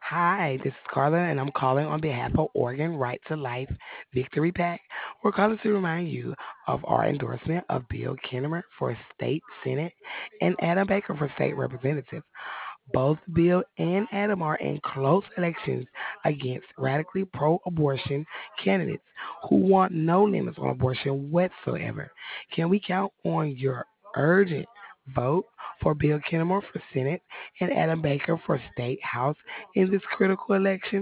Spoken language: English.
Hi, this is Carla, and I'm calling on behalf of Oregon Right to Life Victory PAC. We're calling to remind you of our endorsement of Bill Kinnemer for State Senate and Adam Baker for State Representative. Both Bill and Adam are in close elections against radically pro abortion candidates who want no limits on abortion whatsoever. Can we count on your urgent vote for Bill Kinnemore for Senate and Adam Baker for State House in this critical election?